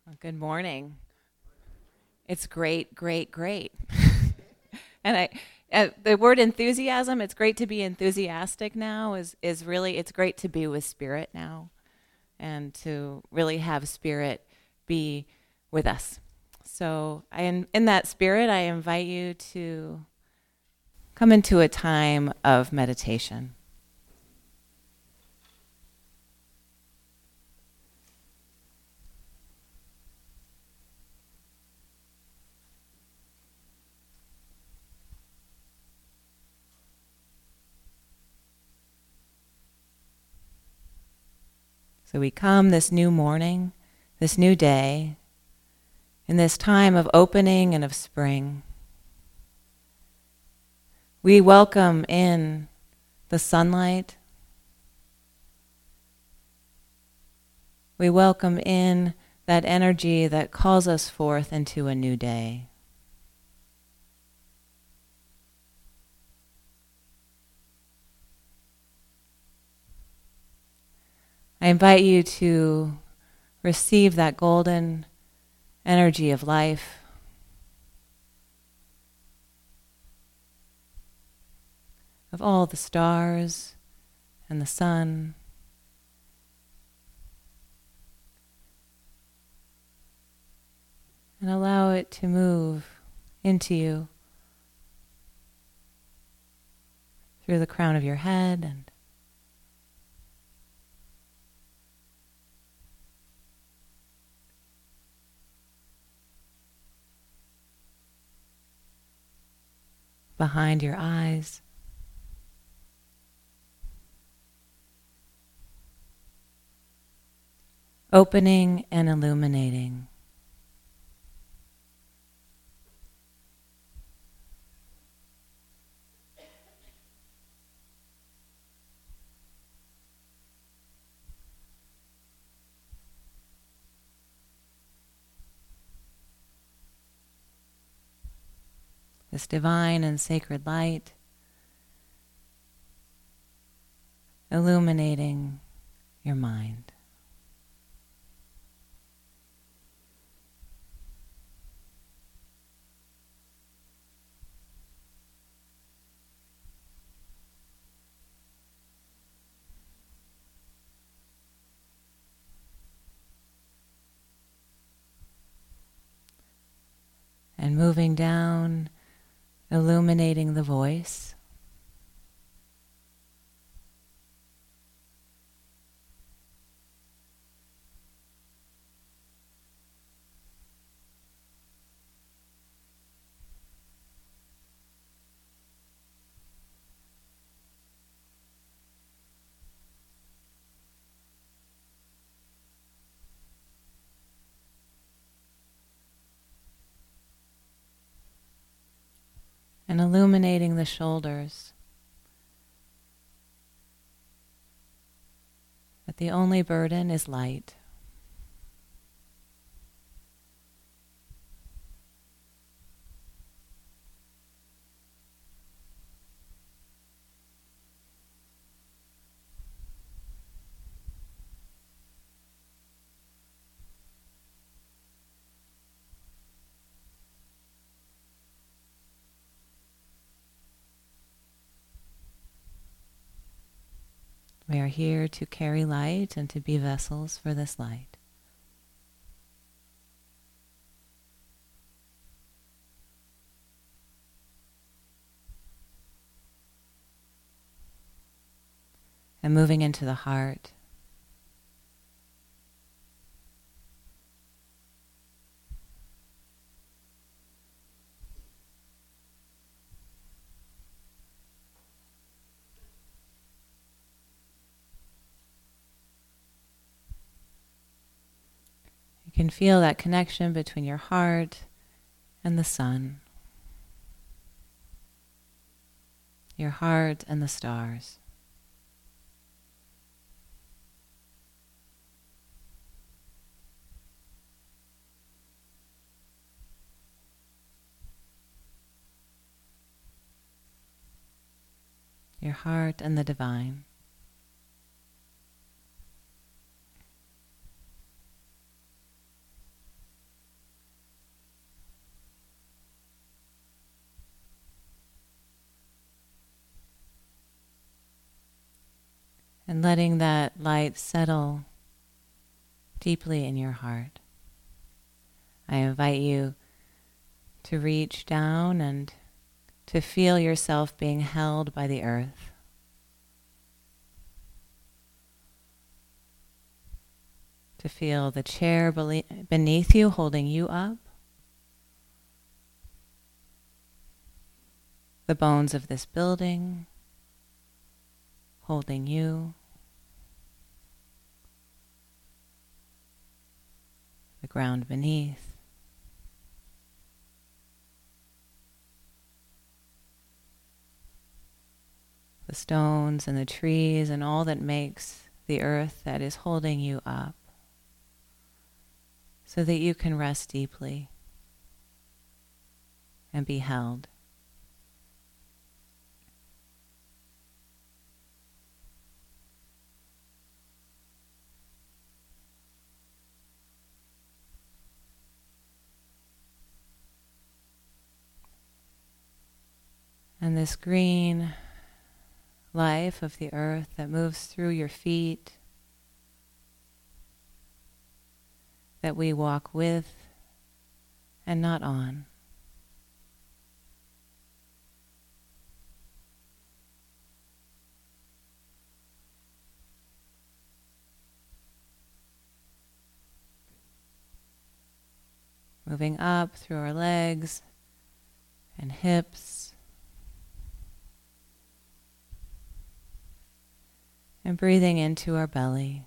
Well, good morning. It's great, great, great. And the word enthusiasm, it's great to be enthusiastic now is really, it's great to be with spirit now and to really have spirit be with us. So in that spirit, I invite you to come into a time of meditation. So we come this new morning, this new day, in this time of opening and of spring. We welcome in the sunlight. We welcome in that energy that calls us forth into a new day. I invite you to receive that golden energy of life, of all the stars and the sun, and allow it to move into you through the crown of your head and behind your eyes. Opening and illuminating. This divine and sacred light illuminating your mind. And moving down, illuminating the voice. And illuminating the shoulders. That the only burden is light. We are here to carry light and to be vessels for this light. And moving into the heart. You can feel that connection between your heart and the sun. Your heart and the stars. Your heart and the divine. and letting that light settle deeply in your heart. I invite you to reach down and to feel yourself being held by the earth. To feel the chair beneath you holding you up. The bones of this building holding you. The ground beneath. The stones and the trees and all that makes the earth that is holding you up, so that you can rest deeply and be held. And this green life of the earth that moves through your feet, that we walk with and not on. Moving up through our legs and hips, and breathing into our belly.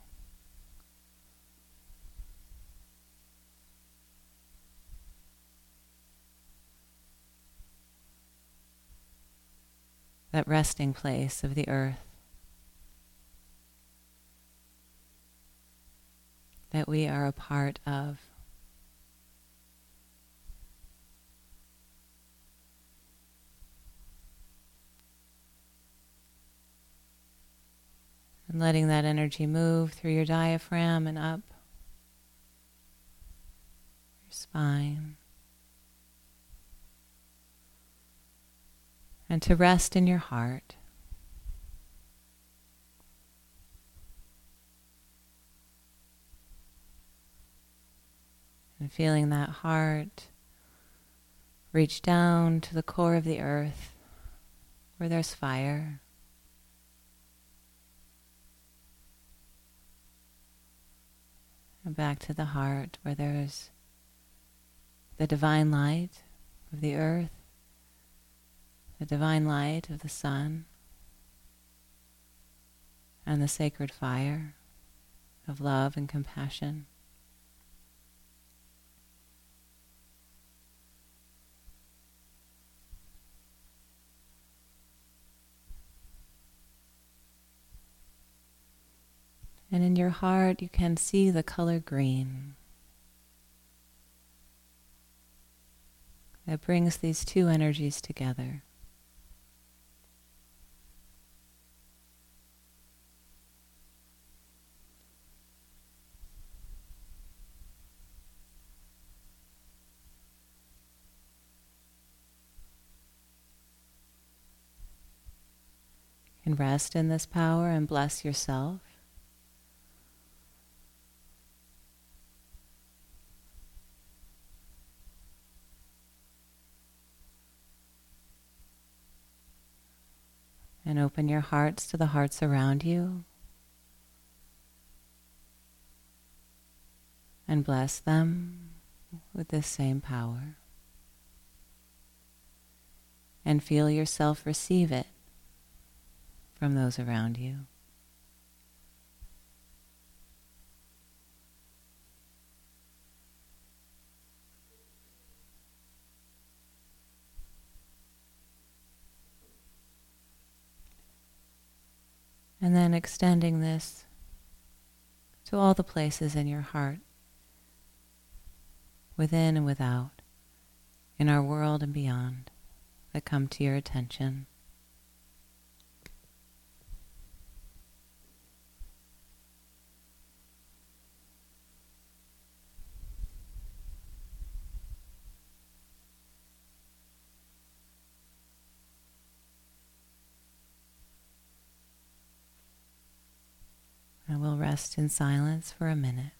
That resting place of the earth that we are a part of. And letting that energy move through your diaphragm and up your spine. And to rest in your heart. And feeling that heart reach down to the core of the earth where there's fire. And back to the heart where there's the divine light of the earth, the divine light of the sun, and the sacred fire of love and compassion. And in your heart, you can see the color green that brings these two energies together. You can rest in this power and bless yourself. And open your hearts to the hearts around you. And bless them with this same power. And feel yourself receive it from those around you. And then extending this to all the places in your heart, within and without, in our world and beyond, that come to your attention. rest in silence for a minute.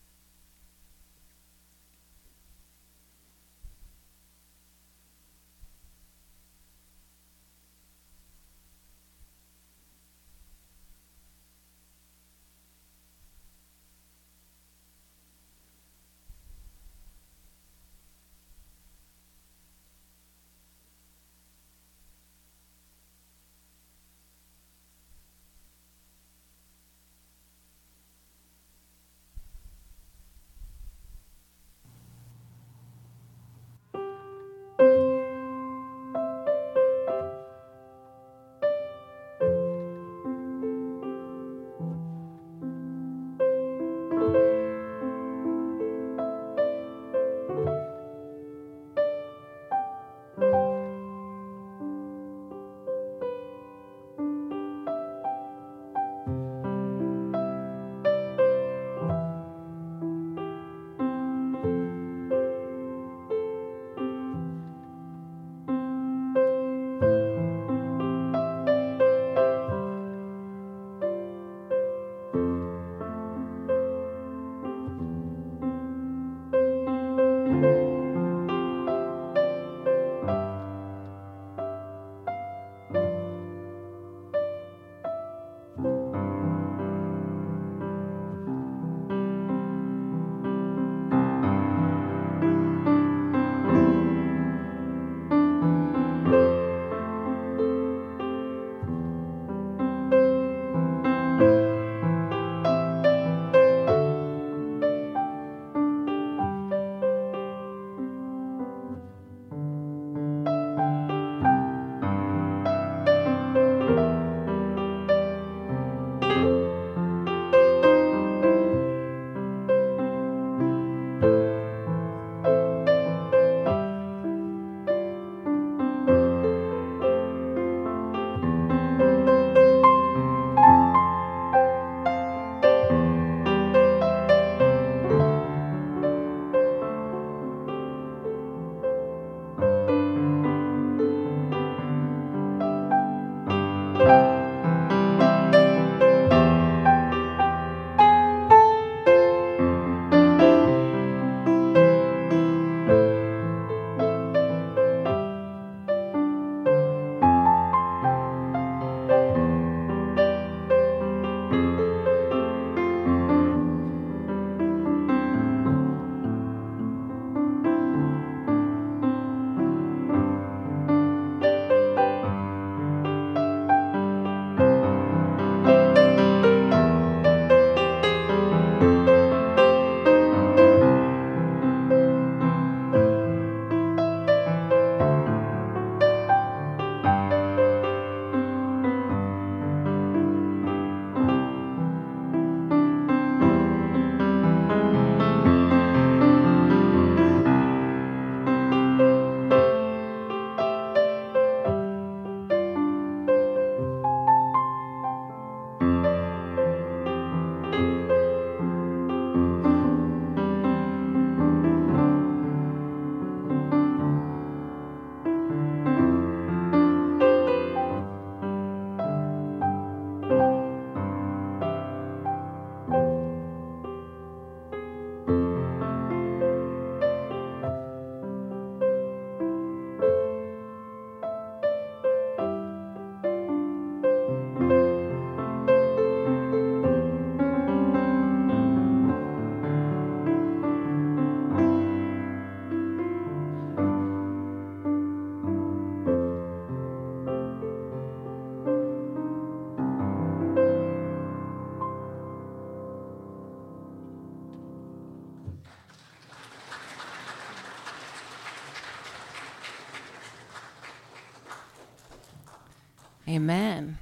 Amen.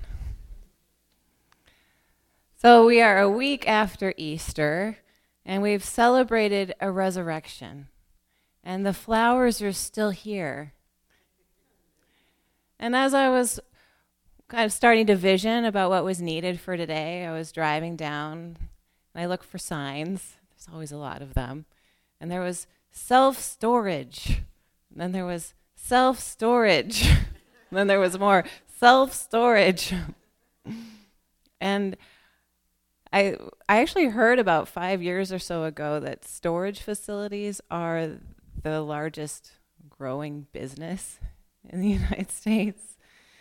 So we are a week after Easter, and we've celebrated a resurrection, and the flowers are still here. And as I was kind of starting to vision about what was needed for today, I was driving down, and I looked for signs. There's always a lot of them. And there was self-storage. And then there was self-storage. And then there was more self-storage. And I actually heard about 5 years or so ago that storage facilities are the largest growing business in the United States.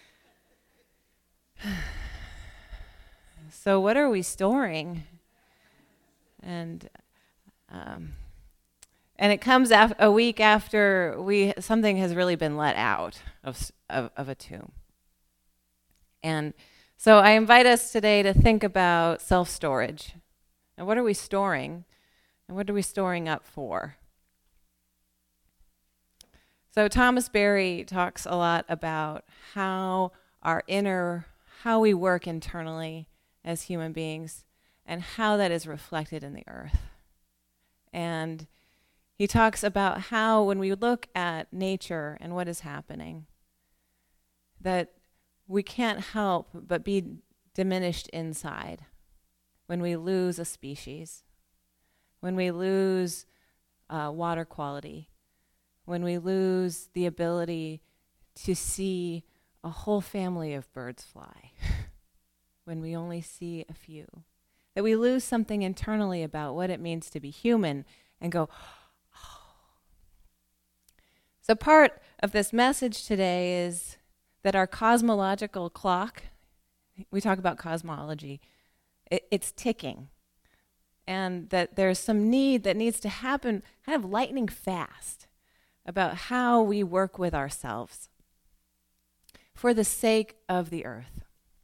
So what are we storing? And it comes a week after something has really been let out of a tomb. And so I invite us today to think about self-storage. And what are we storing? And what are we storing up for? So Thomas Berry talks a lot about how we work internally as human beings and how that is reflected in the earth. And he talks about how when we look at nature and what is happening, that we can't help but be diminished inside when we lose a species, when we lose water quality, when we lose the ability to see a whole family of birds fly, when we only see a few, that we lose something internally about what it means to be human and go, oh. So part of this message today is that our cosmological clock, we talk about cosmology, it's ticking. And that there's some need that needs to happen kind of lightning fast about how we work with ourselves for the sake of the earth.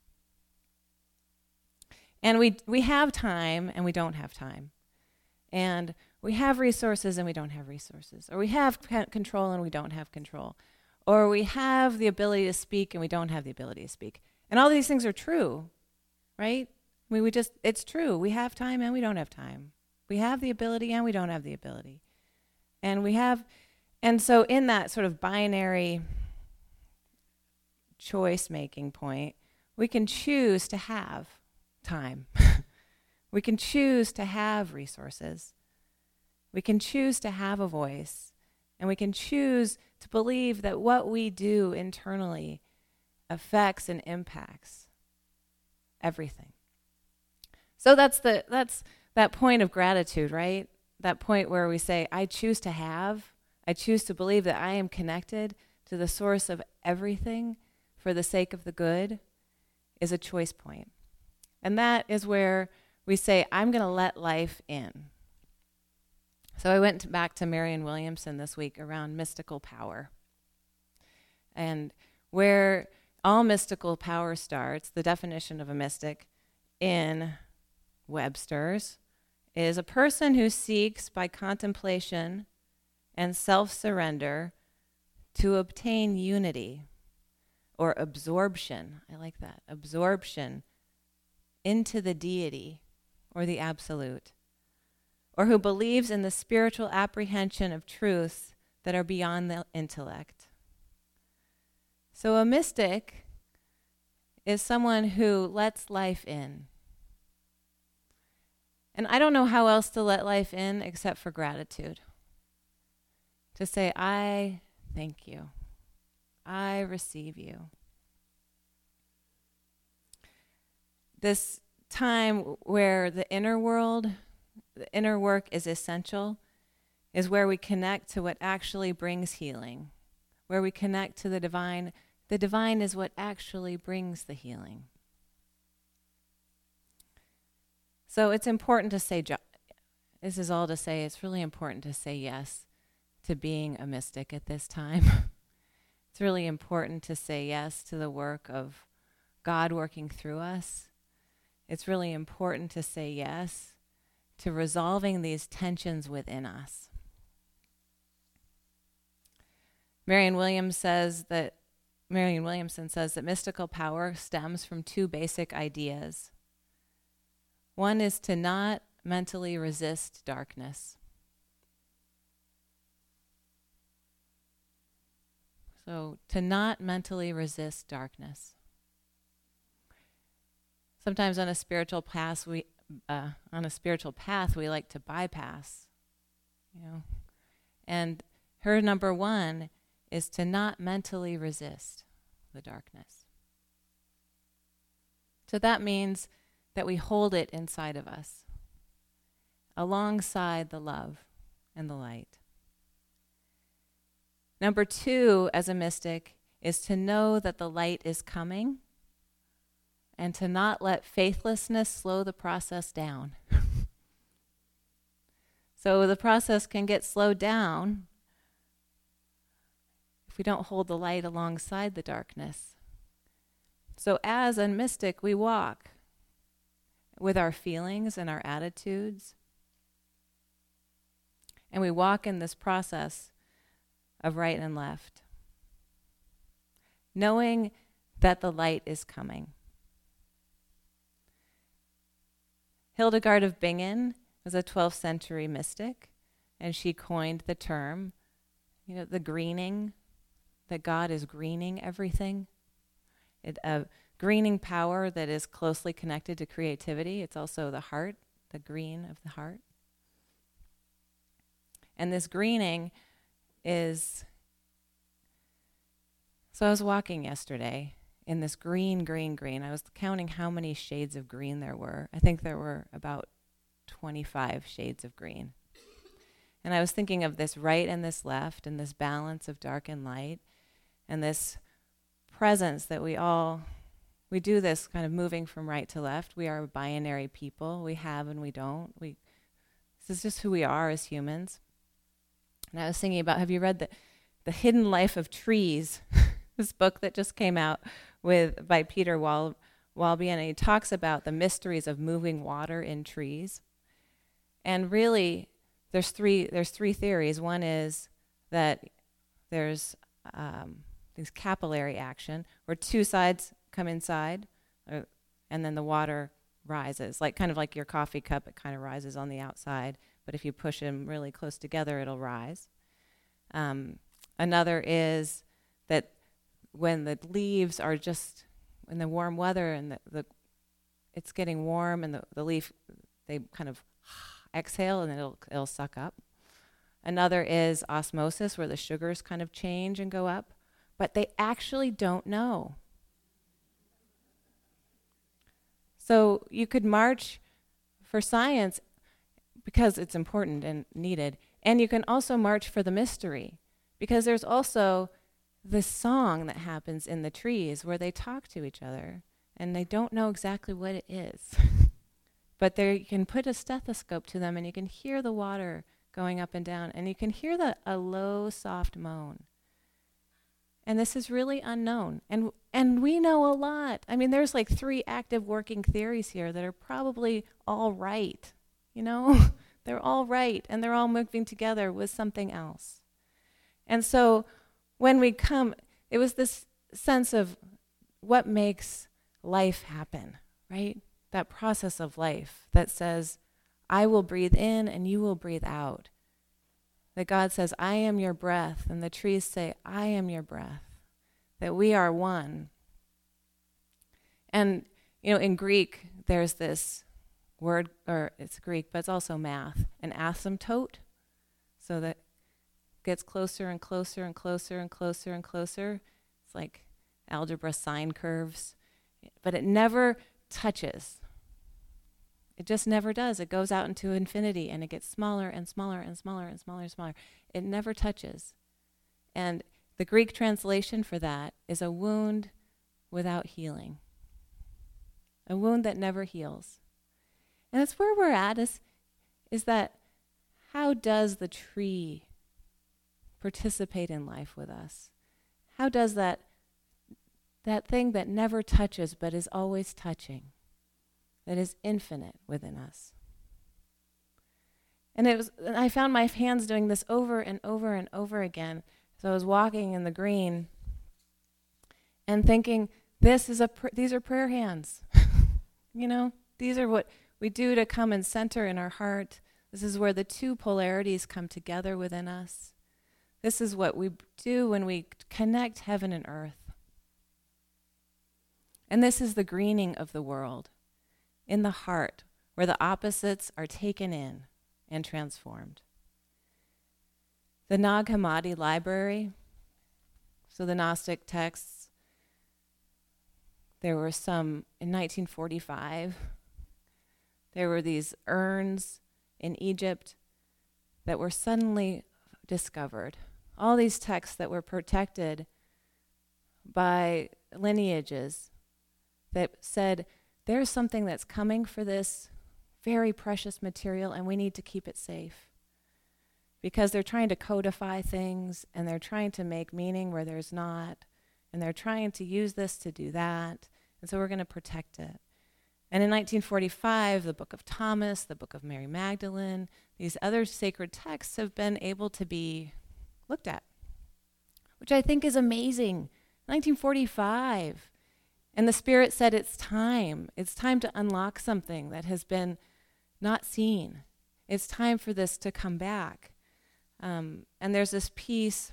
And we have time and we don't have time. And we have resources and we don't have resources. Or we have control and we don't have control. Or we have the ability to speak and we don't have the ability to speak. And all these things are true, right? I mean, it's true. We have time and we don't have time. We have the ability and we don't have the ability. And so in that sort of binary choice-making point, we can choose to have time. We can choose to have resources. We can choose to have a voice. And we can choose to believe that what we do internally affects and impacts everything. So that's that point of gratitude, right? That point where we say, I choose to believe that I am connected to the source of everything for the sake of the good, is a choice point. And that is where we say, I'm going to let life in. So I went back to Marianne Williamson this week around mystical power. And where all mystical power starts, the definition of a mystic in Webster's is a person who seeks by contemplation and self-surrender to obtain unity or absorption. I like that. Absorption into the deity or the absolute, or who believes in the spiritual apprehension of truths that are beyond the intellect. So a mystic is someone who lets life in. And I don't know how else to let life in except for gratitude. To say, I thank you. I receive you. This time where the inner world, the inner work is essential, is where we connect to what actually brings healing, where we connect to the divine. The divine is what actually brings the healing. So it's important to say, this is all to say, it's really important to say yes to being a mystic at this time. It's really important to say yes to the work of God working through us. It's really important to say yes to resolving these tensions within us. Marianne Williamson says that mystical power stems from two basic ideas. One is to not mentally resist darkness. So to not mentally resist darkness. Sometimes on a spiritual path, we like to bypass, And her number one is to not mentally resist the darkness. So that means that we hold it inside of us, alongside the love and the light. Number 2, as a mystic, is to know that the light is coming and to not let faithlessness slow the process down. So the process can get slowed down if we don't hold the light alongside the darkness. So as a mystic, we walk with our feelings and our attitudes, and we walk in this process of right and left, knowing that the light is coming. Hildegard of Bingen was a 12th century mystic, and she coined the term, the greening, that God is greening everything. A greening power that is closely connected to creativity. It's also the heart, the green of the heart. And this greening is... So I was walking yesterday in this green. I was counting how many shades of green there were. I think there were about 25 shades of green. And I was thinking of this right and this left, and this balance of dark and light, and this presence that we do this kind of moving from right to left. We are a binary people. We have and we don't. This is just who we are as humans. And I was thinking about, have you read the Hidden Life of Trees? This book that just came out by Peter Walby, and he talks about the mysteries of moving water in trees. And really, there's three theories. One is that there's this capillary action, where two sides come inside, and then the water rises, kind of like your coffee cup. It kind of rises on the outside, but if you push them really close together, it'll rise. Another is that when the leaves are just in the warm weather and it's getting warm and the leaf, they kind of exhale and it'll suck up. Another is osmosis, where the sugars kind of change and go up, but they actually don't know. So you could march for science because it's important and needed, and you can also march for the mystery, because there's also this song that happens in the trees where they talk to each other, and they don't know exactly what it is. But you can put a stethoscope to them, and you can hear the water going up and down, and you can hear a low, soft moan. And this is really unknown. And we know a lot. I mean, there's 3 active working theories here that are probably all right. They're all right, and they're all moving together with something else. And so when we come, it was this sense of what makes life happen, right? That process of life that says, I will breathe in and you will breathe out. That God says, I am your breath, and the trees say, I am your breath. That we are one. And, in Greek, there's this word, or it's Greek, but it's also math, an asymptote. So that gets closer and closer and closer and closer and closer. It's like algebra sine curves. But it never touches. It just never does. It goes out into infinity, and it gets smaller and smaller and smaller and smaller and smaller. It never touches. And the Greek translation for that is a wound without healing. A wound that never heals. And that's where we're at, is that how does the tree participate in life with us? How does that thing that never touches but is always touching, that is infinite within us? And I found my hands doing this over and over and over again. So I was walking in the green and thinking, these are prayer hands. These are what we do to come and center in our heart. This is where the 2 polarities come together within us. This is what we do when we connect heaven and earth. And this is the greening of the world in the heart, where the opposites are taken in and transformed. The Nag Hammadi library, so the Gnostic texts, there were some in 1945. There were these urns in Egypt that were suddenly discovered. All these texts that were protected by lineages that said, there's something that's coming for this very precious material and we need to keep it safe. Because they're trying to codify things and they're trying to make meaning where there's not, and they're trying to use this to do that, and so we're going to protect it. And in 1945, the Book of Thomas, the Book of Mary Magdalene, these other sacred texts have been able to be looked at, which I think is amazing. 1945. And the Spirit said it's time. It's time to unlock something that has been not seen. It's time for this to come back. And there's this piece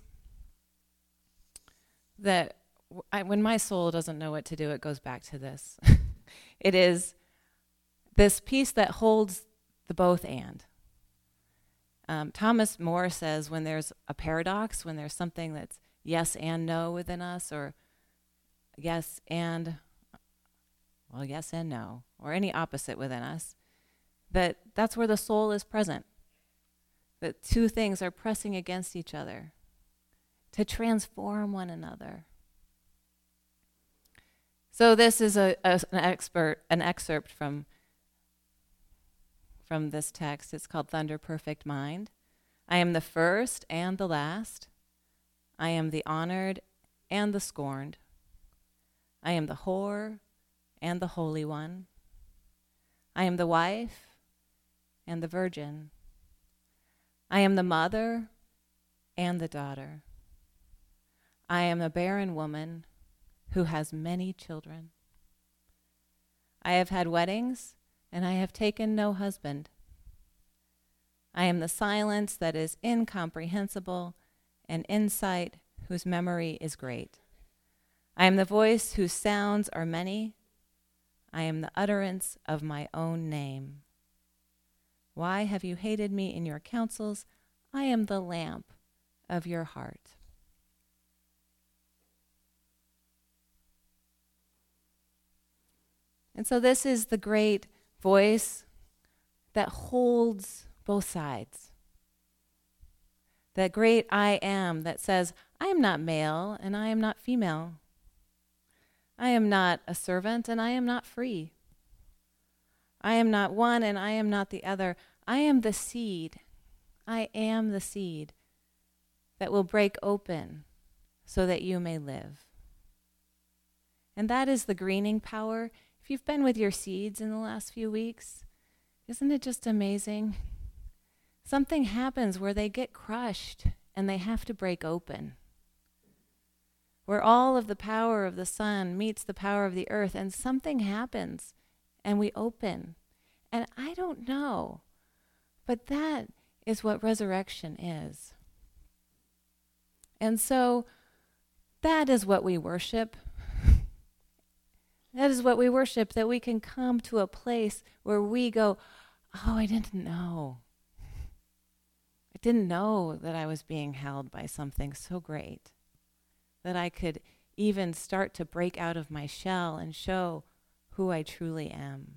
that when my soul doesn't know what to do, it goes back to this. It is this piece that holds the both and. Thomas More says when there's a paradox, when there's something that's yes and no within us, or yes and no, or any opposite within us, that's where the soul is present. That two things are pressing against each other to transform one another. So this is an excerpt from this text. It's called Thunder Perfect Mind. I am the first and the last. I am the honored and the scorned. I am the whore and the holy one. I am the wife and the virgin. I am the mother and the daughter. I am a barren woman who has many children. I have had weddings, and I have taken no husband. I am the silence that is incomprehensible, and insight whose memory is great. I am the voice whose sounds are many. I am the utterance of my own name. Why have you hated me in your counsels? I am the lamp of your heart. And so this is the great voice that holds both sides. That great I am that says, I am not male and I am not female. I am not a servant and I am not free. I am not one and I am not the other. I am the seed. I am the seed that will break open so that you may live. And that is the greening power. If you've been with your seeds in the last few weeks, isn't it just amazing? Something happens where they get crushed and they have to break open. Where all of the power of the sun meets the power of the earth, and something happens and we open. And I don't know, but that is what resurrection is. And so that is what we worship. That is what we worship, that we can come to a place where we go, oh, I didn't know. I didn't know that I was being held by something so great, that I could even start to break out of my shell and show who I truly am.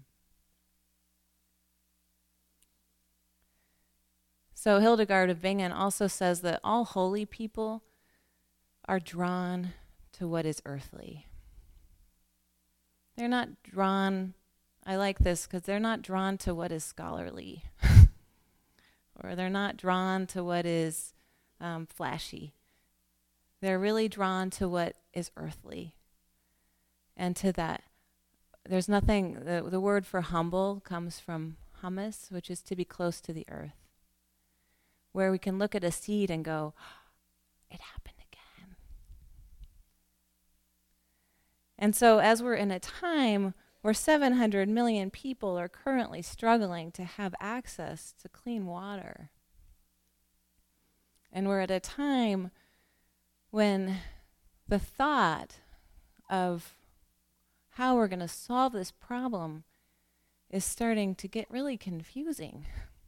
So Hildegard of Bingen also says that all holy people are drawn to what is earthly. They're not drawn, I like this, because they're not drawn to what is scholarly. Or they're not drawn to what is flashy. They're really drawn to what is earthly. And to that, there's nothing, the word for humble comes from humus, which is to be close to the earth. Where we can look at a seed and go, it happened again. And so as we're in a time where 700 million people are currently struggling to have access to clean water, and we're at a time when the thought of how we're going to solve this problem is starting to get really confusing.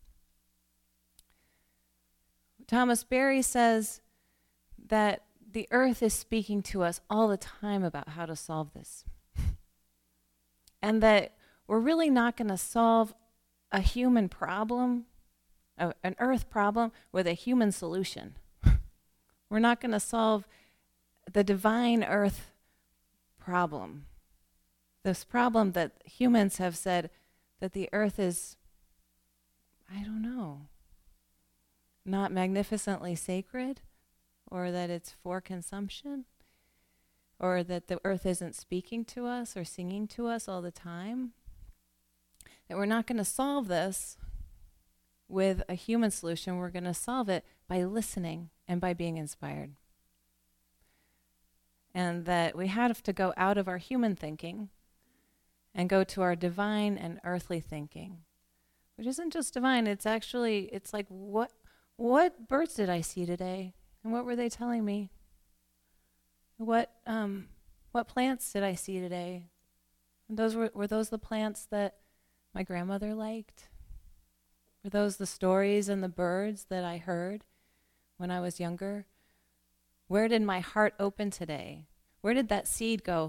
Thomas Berry says that the earth is speaking to us all the time about how to solve this. And that we're really not going to solve a human problem, an earth problem, with a human solution. We're not going to solve the divine earth problem. This problem that humans have said that the earth is, I don't know, not magnificently sacred, or that it's for consumption, or that the earth isn't speaking to us or singing to us all the time. That we're not going to solve this with a human solution. We're going to solve it by listening and by being inspired. And that we have to go out of our human thinking and go to our divine and earthly thinking, which isn't just divine. It's like, what birds did I see today? And what were they telling me? What plants did I see today? And were those the plants that my grandmother liked? Were those the stories and the birds that I heard when I was younger? Where did my heart open today? Where did that seed go?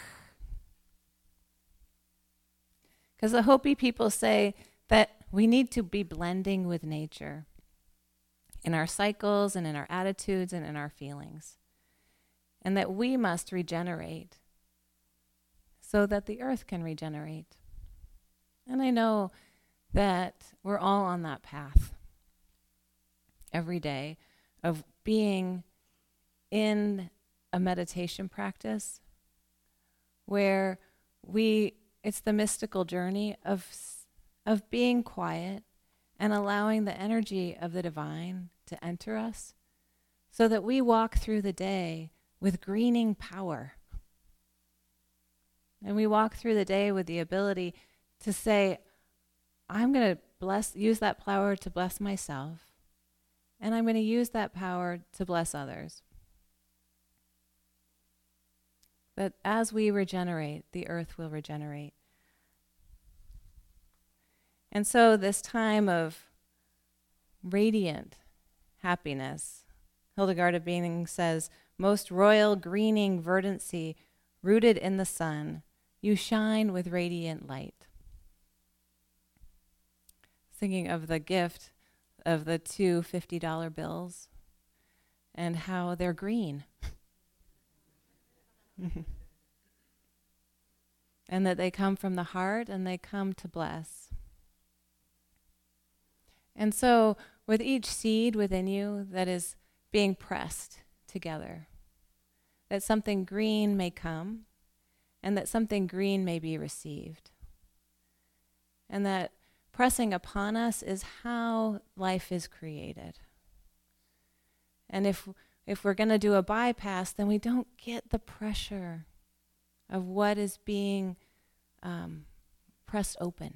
Because the Hopi people say that we need to be blending with nature in our cycles and in our attitudes and in our feelings. And that we must regenerate so that the earth can regenerate. And I know that we're all on that path every day of being in a meditation practice where it's the mystical journey of being quiet and allowing the energy of the divine to enter us so that we walk through the day with greening power. And we walk through the day with the ability to say, I'm going to use that power to bless myself, and I'm going to use that power to bless others. That as we regenerate, the earth will regenerate. And so this time of radiant happiness, Hildegard of Bingen says, most royal greening verdancy, rooted in the sun, you shine with radiant light. Thinking of the gift of the two $50 bills and how they're green. And that they come from the heart and they come to bless. And so with each seed within you that is being pressed together, that something green may come and that something green may be received. And that pressing upon us is how life is created. And if we're going to do a bypass, then we don't get the pressure of what is being pressed open.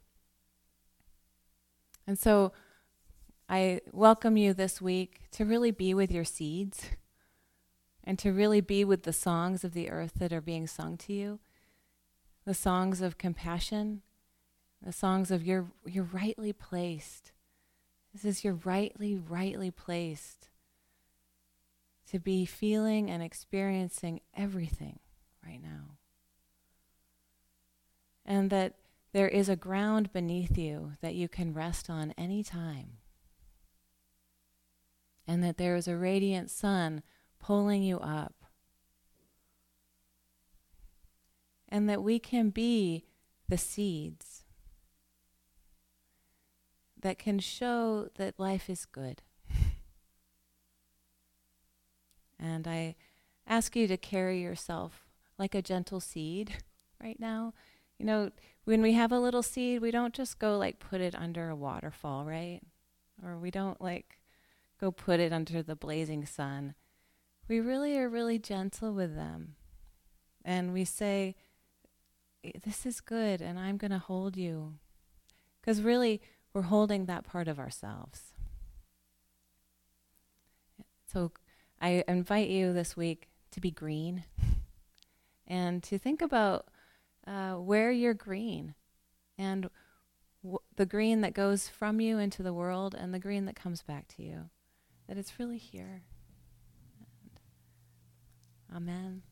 And so I welcome you this week to really be with your seeds and to really be with the songs of the earth that are being sung to you, the songs of compassion, the songs of you're rightly placed. This is you're rightly placed to be feeling and experiencing everything right now. And that there is a ground beneath you that you can rest on any time. And that there is a radiant sun pulling you up. And that we can be the seeds that can show that life is good. And I ask you to carry yourself like a gentle seed right now. You know, when we have a little seed, we don't just go like put it under a waterfall, right? Or we don't like go put it under the blazing sun. We really are really gentle with them. And we say, this is good, and I'm going to hold you. Because really, we're holding that part of ourselves. So I invite you this week to be green and to think about where you're green and the green that goes from you into the world and the green that comes back to you. That it's really here. Amen.